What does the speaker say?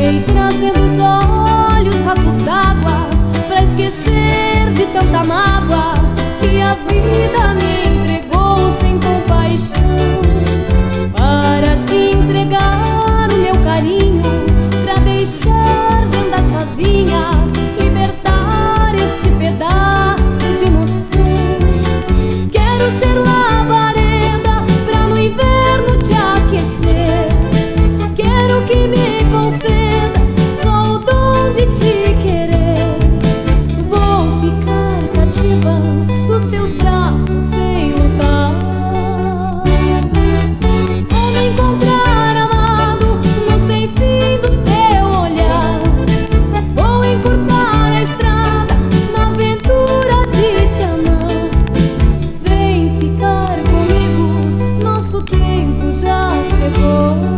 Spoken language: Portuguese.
Vem trazendo os olhos rasgos d'água pra esquecer de tanta mágoa que a vida me entregou sem compaixão. Para te entregar o meu carinho, pra deixar de andar sozinha, libertar este pedaço de emoção. Quero ser labareda pra no inverno te aquecer. Quero que me concedas só o dom de te querer. Vou ficar cativa dos teus braços sem lutar. Vou me encontrar amado no sem fim do teu olhar. Vou encurtar a estrada na aventura de te amar. Vem ficar comigo, nosso tempo já chegou.